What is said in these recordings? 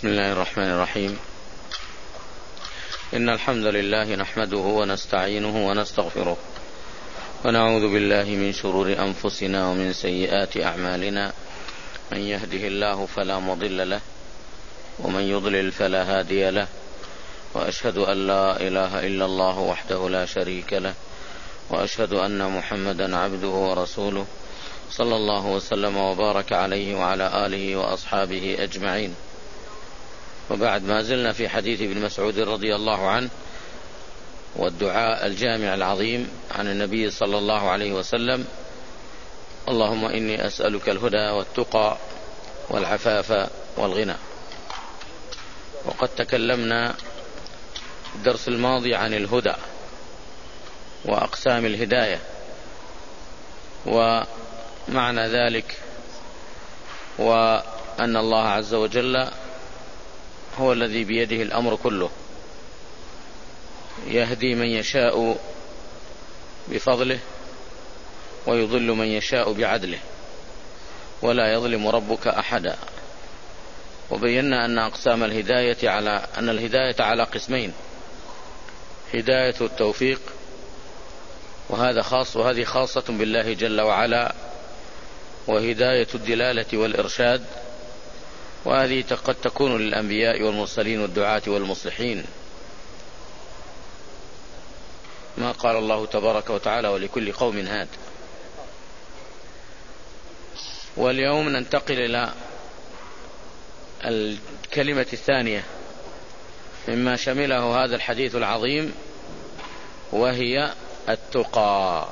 بسم الله الرحمن الرحيم. إن الحمد لله نحمده ونستعينه ونستغفره ونعوذ بالله من شرور أنفسنا ومن سيئات أعمالنا. من يهده الله فلا مضل له ومن يضلل فلا هادي له، وأشهد أن لا إله إلا الله وحده لا شريك له، وأشهد أن محمدا عبده ورسوله صلى الله وسلم وبارك عليه وعلى آله وأصحابه أجمعين. وبعد، ما زلنا في حديث ابن مسعود رضي الله عنه والدعاء الجامع العظيم عن النبي صلى الله عليه وسلم: اللهم إني أسألك الهدى والتقى والعفاف والغنى. وقد تكلمنا الدرس الماضي عن الهدى وأقسام الهداية، ومعنى ذلك وأن الله عز وجل هو الذي بيده الأمر كله، يهدي من يشاء بفضله ويضل من يشاء بعدله، ولا يظلم ربك أحدا. وبينا أن أقسام الهداية على قسمين: هداية التوفيق، وهذه خاصة بالله جل وعلا، وهداية الدلالة والإرشاد، وهذه قد تكون للأنبياء والمرسلين والدعاة والمصلحين، ما قال الله تبارك وتعالى: ولكل قوم هاد. واليوم ننتقل إلى الكلمة الثانية مما شمله هذا الحديث العظيم، وهي التقى.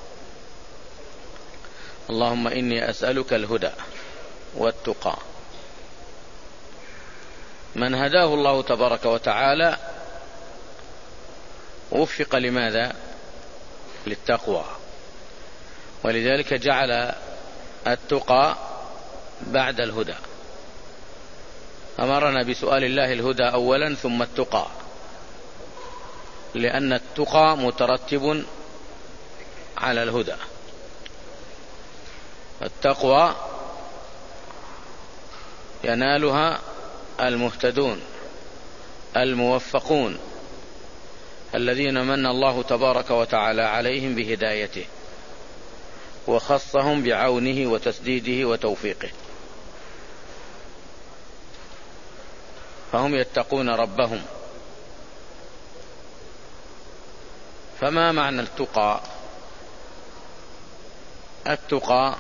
اللهم إني أسألك الهدى والتقى. من هداه الله تبارك وتعالى وفق لماذا؟ للتقوى، ولذلك جعل التقى بعد الهدى. أمرنا بسؤال الله الهدى أولا ثم التقى، لأن التقى مترتب على الهدى. التقوى ينالها المهتدون الموفقون الذين من الله تبارك وتعالى عليهم بهدايته، وخصهم بعونه وتسديده وتوفيقه، فهم يتقون ربهم. فما معنى التقى؟ التقى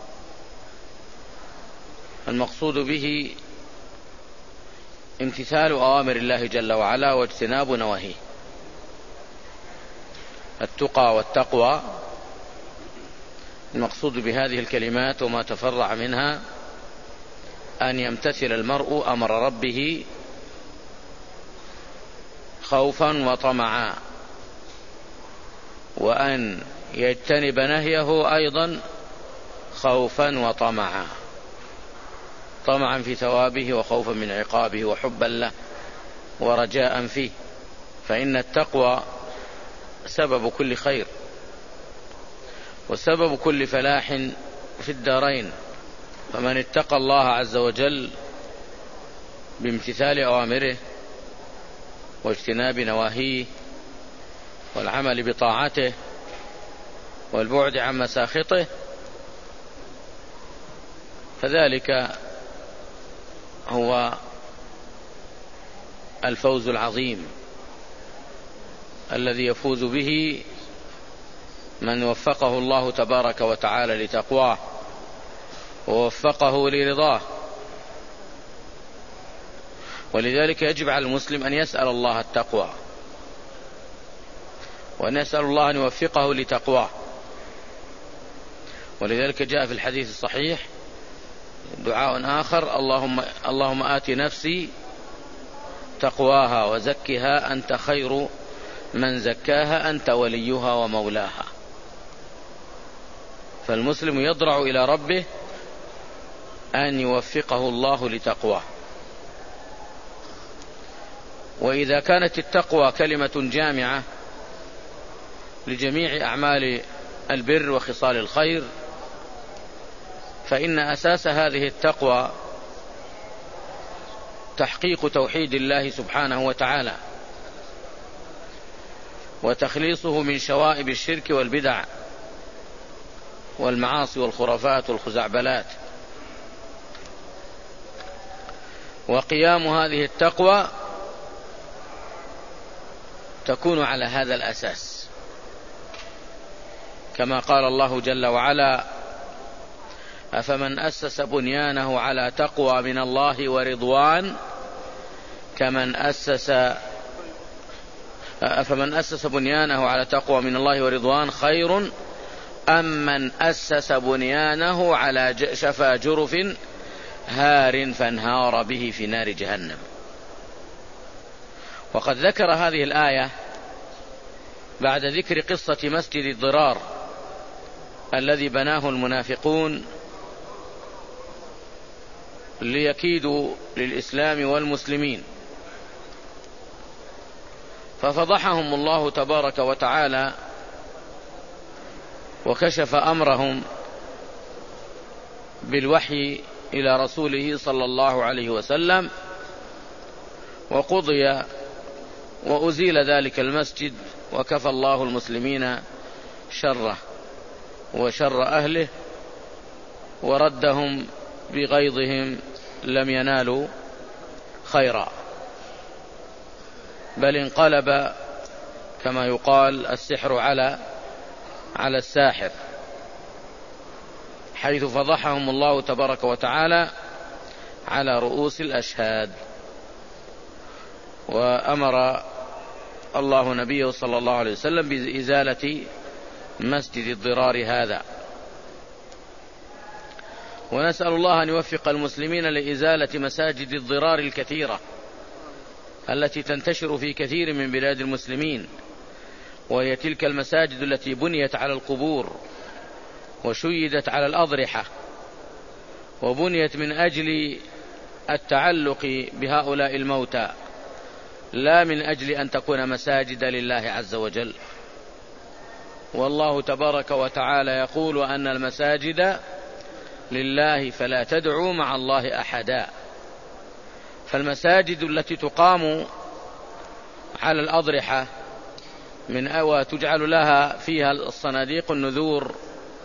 المقصود به امتثال أوامر الله جل وعلا واجتناب نواهيه. التقى والتقوى المقصود بهذه الكلمات وما تفرع منها أن يمتثل المرء أمر ربه خوفا وطمعا، وأن يجتنب نهيه أيضا خوفا وطمعا، طمعا في ثوابه وخوفا من عقابه وحبا له ورجاء فيه. فإن التقوى سبب كل خير وسبب كل فلاح في الدارين. فمن اتقى الله عز وجل بامتثال أوامره واجتناب نواهيه والعمل بطاعته والبعد عن مساخطه، فذلك هو الفوز العظيم الذي يفوز به من وفقه الله تبارك وتعالى لتقواه ووفقه لرضاه. ولذلك يجب على المسلم أن يسأل الله التقوى، وأن يسأل الله أن يوفقه لتقواه. ولذلك جاء في الحديث الصحيح دعاء آخر: اللهم آت نفسي تقواها وزكها أنت خير من زكاها أنت وليها ومولاها. فالمسلم يضرع إلى ربه أن يوفقه الله لتقواه. وإذا كانت التقوى كلمة جامعة لجميع أعمال البر وخصال الخير، فإن أساس هذه التقوى تحقيق توحيد الله سبحانه وتعالى وتخليصه من شوائب الشرك والبدع والمعاصي والخرافات والخزعبلات. وقيام هذه التقوى تكون على هذا الأساس، كما قال الله جل وعلا: أفمن أسس بنيانه على تقوى من الله ورضوان أفمن أسس بنيانه على تقوى من الله ورضوان خير أم من أسس بنيانه على شفا جرف هار فانهار به في نار جهنم. وقد ذكر هذه الآية بعد ذكر قصة مسجد الضرار الذي بناه المنافقون ليكيدوا للإسلام والمسلمين، ففضحهم الله تبارك وتعالى وكشف أمرهم بالوحي إلى رسوله صلى الله عليه وسلم، وقضي وأزيل ذلك المسجد، وكفى الله المسلمين شره وشر أهله، وردهم بغيظهم لم ينالوا خيرا، بل انقلب كما يقال السحر على الساحر، حيث فضحهم الله تبارك وتعالى على رؤوس الأشهاد. وأمر الله نبيه صلى الله عليه وسلم بإزالة مسجد الضرار هذا. ونسأل الله أن يوفق المسلمين لإزالة مساجد الضرار الكثيرة التي تنتشر في كثير من بلاد المسلمين، وهي تلك المساجد التي بنيت على القبور وشيدت على الأضرحة، وبنيت من أجل التعلق بهؤلاء الموتى، لا من أجل أن تكون مساجد لله عز وجل. والله تبارك وتعالى يقول: أن المساجد لله فلا تدعوا مع الله أحدا. فالمساجد التي تقام على الأضرحة وتجعل لها فيها الصناديق النذور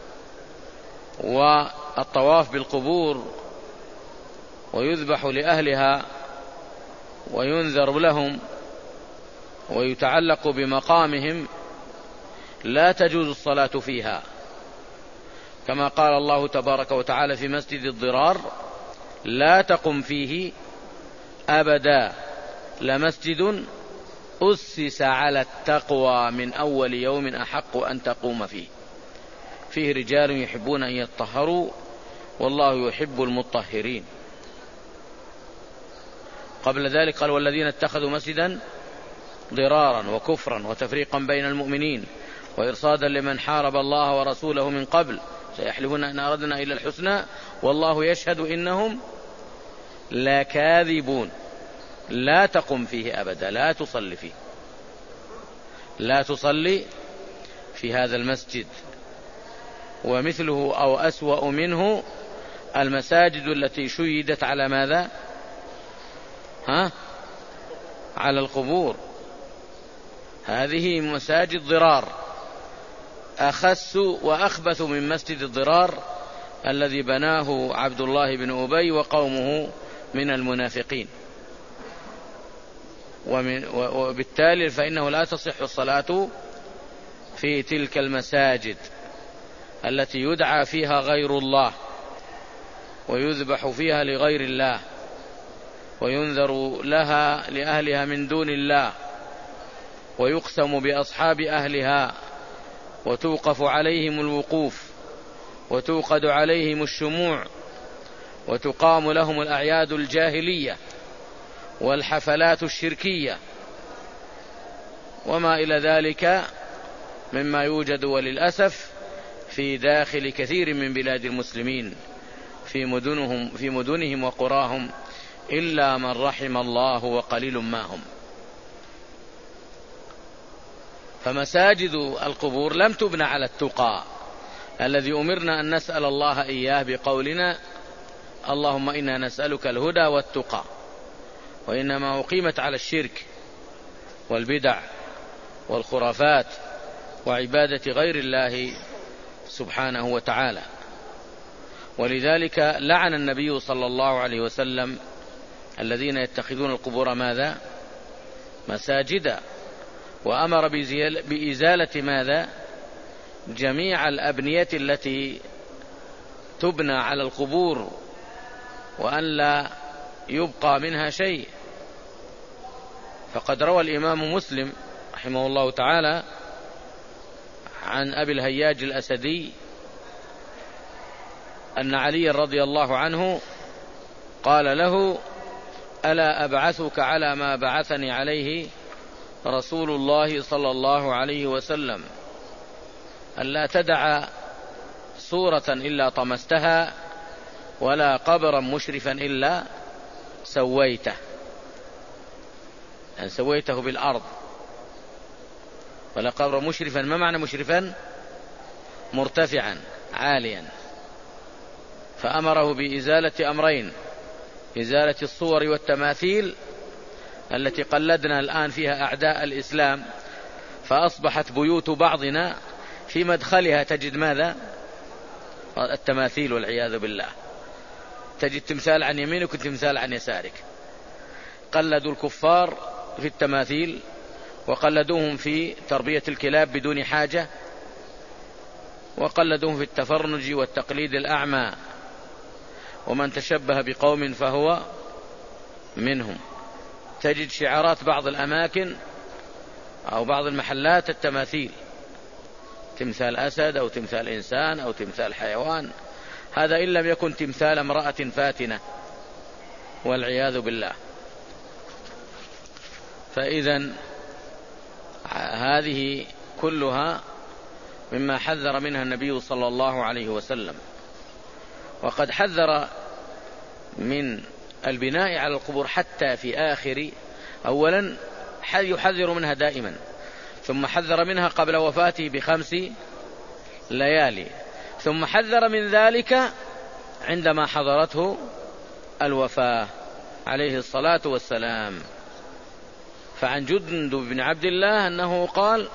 والطواف بالقبور ويذبح لأهلها وينذر لهم ويتعلق بمقامهم، لا تجوز الصلاة فيها، كما قال الله تبارك وتعالى في مسجد الضرار: لا تقم فيه أبدا لمسجد أسس على التقوى من أول يوم أحق أن تقوم فيه، فيه رجال يحبون أن يطهروا والله يحب المطهرين. قبل ذلك قال: والذين اتخذوا مسجدا ضرارا وكفرا وتفريقا بين المؤمنين وإرصادا لمن حارب الله ورسوله من قبل سيحلفون أن أردنا إلا الحسنى والله يشهد إنهم لكاذبون. لا تقم فيه أبدا، لا تصلي في هذا المسجد. ومثله أو أسوأ منه المساجد التي شيدت على ماذا؟ على القبور. هذه مساجد ضرار، أخس وأخبث من مسجد الضرار الذي بناه عبد الله بن أبي وقومه من المنافقين. وبالتالي فإنه لا تصح الصلاة في تلك المساجد التي يدعى فيها غير الله ويذبح فيها لغير الله وينذر لها لأهلها من دون الله ويقسم بأصحاب أهلها وتوقف عليهم الوقوف وتوقد عليهم الشموع وتقام لهم الأعياد الجاهلية والحفلات الشركية وما إلى ذلك مما يوجد وللأسف في داخل كثير من بلاد المسلمين في مدنهم وقراهم، إلا من رحم الله وقليل ما هم. فمساجد القبور لم تبنى على التقى الذي أمرنا أن نسأل الله إياه بقولنا: اللهم إنا نسألك الهدى والتقى. وإنما أقيمت على الشرك والبدع والخرافات وعبادة غير الله سبحانه وتعالى. ولذلك لعن النبي صلى الله عليه وسلم الذين يتخذون القبور ماذا؟ مساجدا، وأمر بإزالة ماذا؟ جميع الأبنية التي تبنى على القبور، وأن لا يبقى منها شيء. فقد روى الإمام مسلم رحمه الله تعالى عن أبي الهياج الأسدي أن علي رضي الله عنه قال له: ألا أبعثك على ما بعثني عليه رسول الله صلى الله عليه وسلم، ألا تدع صورة إلا طمستها، ولا قبرا مشرفا إلا سويته، يعني سويته بالأرض. ولا قبر مشرفا، ما معنى مشرفا؟ مرتفعا عاليا. فأمره بإزالة أمرين: إزالة الصور والتماثيل التي قلدنا الآن فيها أعداء الإسلام، فأصبحت بيوت بعضنا في مدخلها تجد ماذا؟ التماثيل والعياذ بالله. تجد تمثال عن يمينك وتمثال عن يسارك. قلدوا الكفار في التماثيل، وقلدوهم في تربية الكلاب بدون حاجة، وقلدوهم في التفرنج والتقليد الأعمى. ومن تشبه بقوم فهو منهم. تجد شعارات بعض الأماكن أو بعض المحلات التماثيل، تمثال أسد أو تمثال إنسان أو تمثال حيوان، هذا إن لم يكن تمثال امرأة فاتنة والعياذ بالله. فإذن هذه كلها مما حذر منها النبي صلى الله عليه وسلم. وقد حذر من البناء على القبور حتى في آخر، أولا يحذر منها دائما، ثم حذر منها قبل وفاته ب5 ليالي، ثم حذر من ذلك عندما حضرته الوفاة عليه الصلاة والسلام. فعن جندب بن عبد الله أنه قال: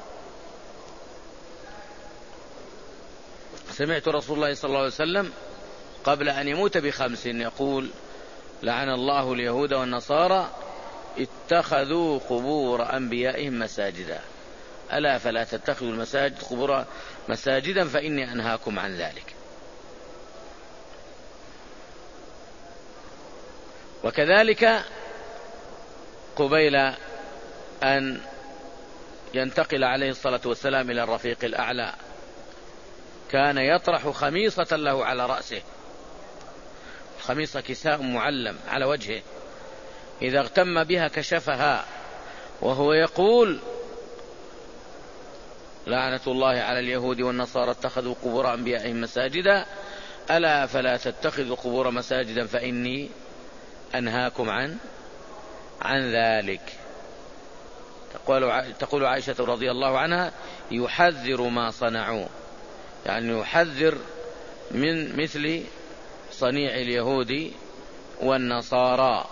سمعت رسول الله صلى الله عليه وسلم قبل أن يموت ب5 يقول: لعن الله اليهود والنصارى اتخذوا قبور أنبيائهم مساجدا، ألا فلا تتخذوا المساجد قبور مساجدا فإني أنهاكم عن ذلك. وكذلك قبيل أن ينتقل عليه الصلاة والسلام إلى الرفيق الأعلى كان يطرح خميصة له على رأسه، خميصة كساء معلم على وجهه، إذا اغتم بها كشفها، وهو يقول: لعنة الله على اليهود والنصارى اتخذوا قبور أنبيائهم مساجدا، ألا فلا تتخذوا قبور مساجدا فإني أنهاكم عن ذلك. تقول عائشة رضي الله عنها: يحذر ما صنعوا، يعني يحذر من مثل صنيع اليهود والنصارى.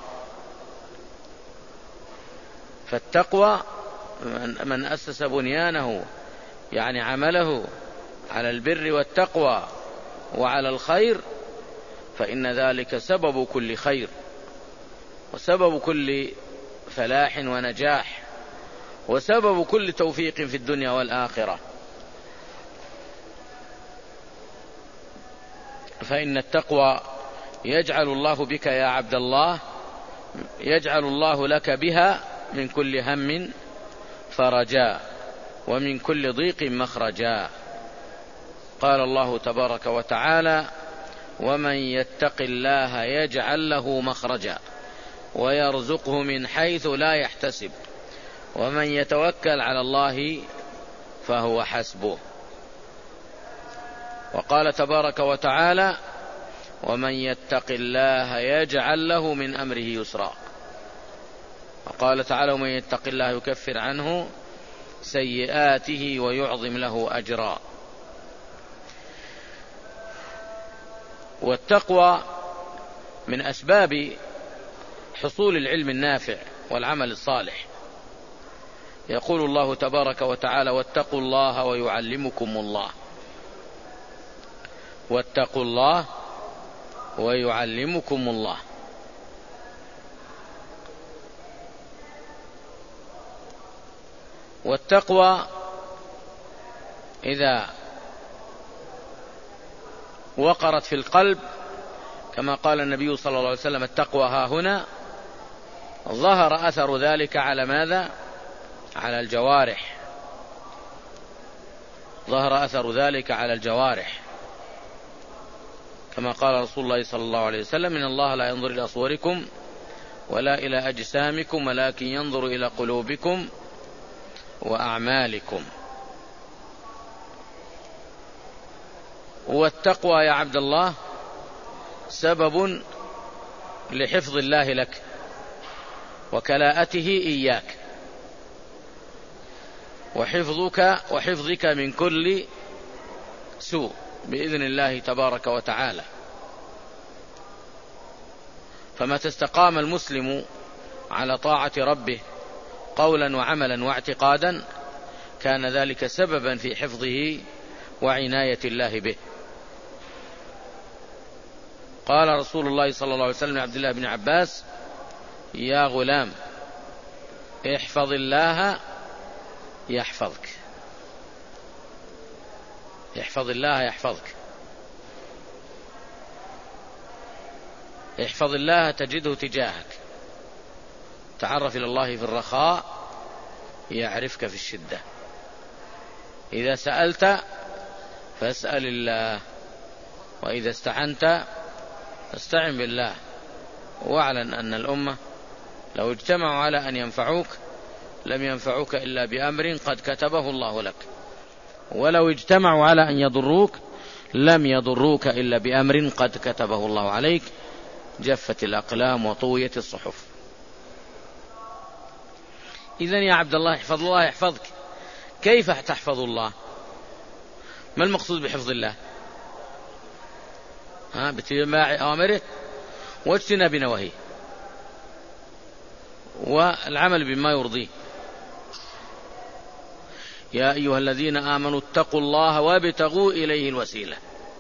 فالتقوى من أسس بنيانه، يعني عمله على البر والتقوى وعلى الخير، فإن ذلك سبب كل خير وسبب كل فلاح ونجاح وسبب كل توفيق في الدنيا والآخرة. فإن التقوى يجعل الله بك يا عبد الله، يجعل الله لك بها من كل هم فرجا ومن كل ضيق مخرجا. قال الله تبارك وتعالى: ومن يتق الله يجعل له مخرجا ويرزقه من حيث لا يحتسب ومن يتوكل على الله فهو حسبه. وقال تبارك وتعالى: ومن يتق الله يجعل له من أمره يسرا. وقال تعالى: ومن يتق الله يكفر عنه سيئاته ويعظم له أجرا. والتقوى من أسباب حصول العلم النافع والعمل الصالح. يقول الله تبارك وتعالى: واتقوا الله ويعلمكم الله. واتقوا الله ويعلمكم الله. والتقوى إذا وقرت في القلب كما قال النبي صلى الله عليه وسلم: التقوى ها هنا، ظهر أثر ذلك على ماذا؟ على الجوارح. ظهر أثر ذلك على الجوارح، كما قال رسول الله صلى الله عليه وسلم: إن الله لا ينظر إلى صوركم ولا إلى أجسامكم ولكن ينظر إلى قلوبكم وأعمالكم. والتقوى يا عبد الله سبب لحفظ الله لك وكلاءته إياك، وحفظك من كل سوء بإذن الله تبارك وتعالى. فمتى استقام المسلم على طاعة ربه قولا وعملا واعتقادا كان ذلك سببا في حفظه وعناية الله به. قال رسول الله صلى الله عليه وسلم لعبد الله بن عباس: يا غلام احفظ الله يحفظك. احفظ الله يحفظك. احفظ الله تجده تجاهك. تعرف إلى الله في الرخاء يعرفك في الشدة. إذا سألت فاسأل الله، وإذا استعنت فاستعن بالله. واعلم أن الأمة لو اجتمعوا على أن ينفعوك لم ينفعوك إلا بأمر قد كتبه الله لك، ولو اجتمعوا على أن يضروك لم يضروك إلا بأمر قد كتبه الله عليك. جفت الأقلام وطويت الصحف. إذن يا عبد الله احفظ الله يحفظك. كيف تحفظ الله؟ ما المقصود بحفظ الله؟ باتباع أوامره واجتناب نواهيه والعمل بما يرضيه. يا أيها الذين آمنوا اتقوا الله وابتغوا إليه الوسيلة.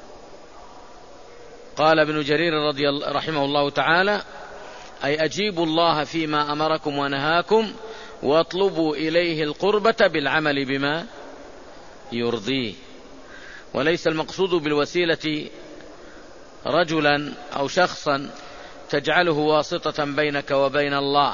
قال ابن جرير رحمه الله تعالى: أي أجيبوا الله فيما أمركم ونهاكم واطلبوا إليه القربة بالعمل بما يرضيه. وليس المقصود بالوسيلة رجلا أو شخصا تجعله واسطة بينك وبين الله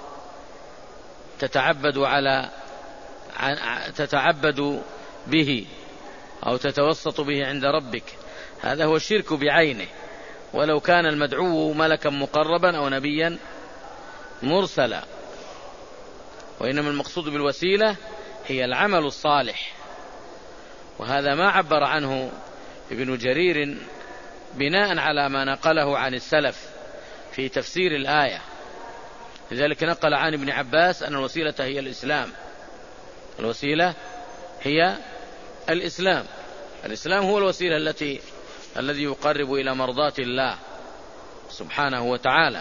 تتعبد به أو تتوسط به عند ربك. هذا هو الشرك بعينه، ولو كان المدعو ملكا مقربا أو نبيا مرسلا. وإنما المقصود بالوسيلة هي العمل الصالح، وهذا ما عبر عنه ابن جرير بناء على ما نقله عن السلف في تفسير الآية. لذلك نقل عن ابن عباس أن الوسيلة هي الإسلام. الوسيلة هي الإسلام. الإسلام هو الوسيلة الذي يقرب إلى مرضاة الله سبحانه وتعالى.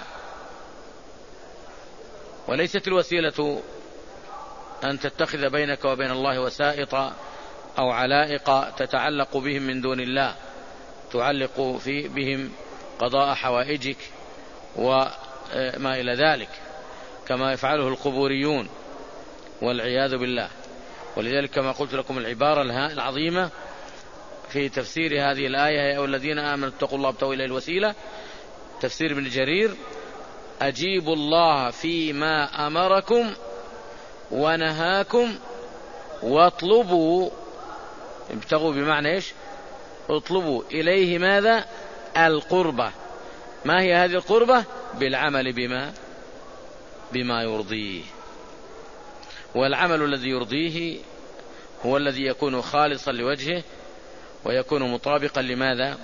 وليست الوسيلة أن تتخذ بينك وبين الله وسائط أو علائق تتعلق بهم من دون الله، تعلق بهم قضاء حوائجك وما إلى ذلك، كما يفعله القبوريون والعياذ بالله. ولذلك كما قلت لكم العبارة العظيمة في تفسير هذه الآية: يا أيها الذين آمنوا اتقوا الله وابتغوا إليه الوسيلة، تفسير ابن جرير: أجيبوا الله فيما أمركم ونهاكم واطلبوا. ابتغوا بمعنى إيش؟ اطلبوا إليه ماذا؟ القربة. ما هي هذه القربة؟ بالعمل بما يرضيه. والعمل الذي يرضيه هو الذي يكون خالصا لوجهه ويكون مطابقا لماذا؟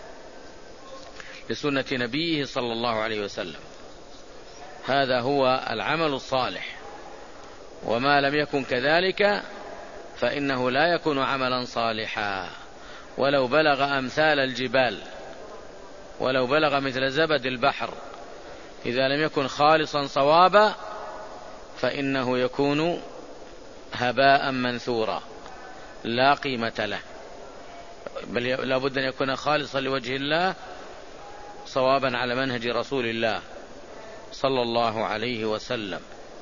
لسنة نبيه صلى الله عليه وسلم. هذا هو العمل الصالح، وما لم يكن كذلك فإنه لا يكون عملا صالحا. ولو بلغ أمثال الجبال، ولو بلغ مثل زبد البحر، إذا لم يكن خالصا صوابا فإنه يكون هباء منثورا لا قيمة له، بل لا بد أن يكون خالصا لوجه الله صوابا على منهج رسول الله صلى الله عليه وسلم.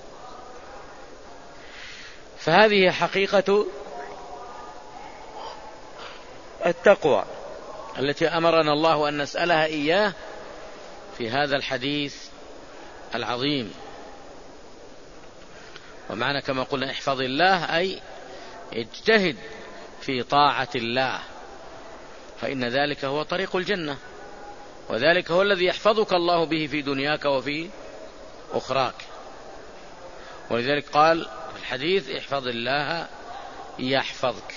فهذه حقيقة التقوى التي أمرنا الله أن نسألها إياه في هذا الحديث العظيم. ومعنى كما قلنا احفظ الله أي اجتهد في طاعة الله، فإن ذلك هو طريق الجنة، وذلك هو الذي يحفظك الله به في دنياك وفي أخراك. ولذلك قال في الحديث احفظ الله يحفظك،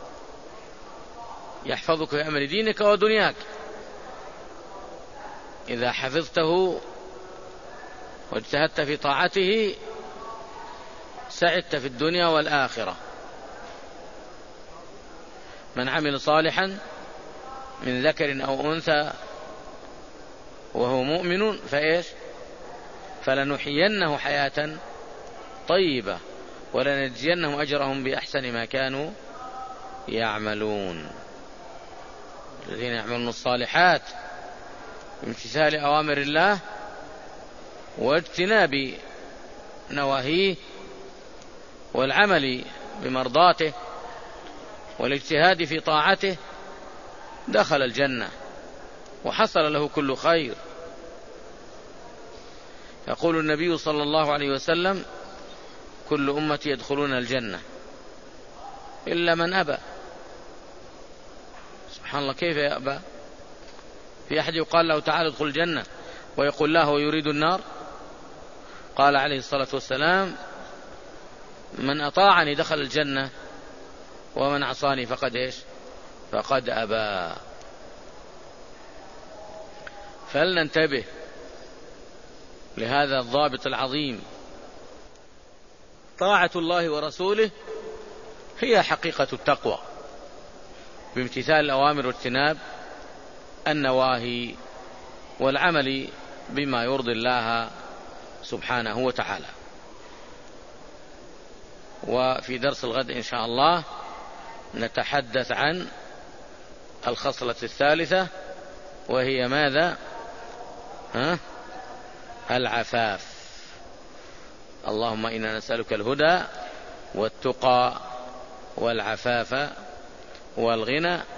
يحفظك في أمر دينك ودنياك. إذا حفظته واجتهدت في طاعته سعدت في الدنيا والآخرة. من عمل صالحا من ذكر أو أنثى وهو مؤمن فلنحيينه حياة طيبة ولنجزينهم أجرهم بأحسن ما كانوا يعملون. الذين يعملون الصالحات بامتثال أوامر الله واجتناب نواهيه والعمل بمرضاته والاجتهاد في طاعته دخل الجنة وحصل له كل خير. يقول النبي صلى الله عليه وسلم كل أمتي يدخلون الجنة إلا من أبى. سبحان الله، كيف يأبى؟ في أحد يقال له تعال ادخل الجنة ويقول له ويريد النار؟ قال عليه الصلاة والسلام من أطاعني دخل الجنة ومن عصاني فقد أبى. فلننتبه لهذا الضابط العظيم. طاعة الله ورسوله هي حقيقة التقوى بامتثال الأوامر واجتناب النواهي والعمل بما يرضي الله سبحانه وتعالى. وفي درس الغد إن شاء الله نتحدث عن الخصلة الثالثة وهي ماذا؟ العفاف. اللهم إنا نسألك الهدى والتقى والعفاف والغنى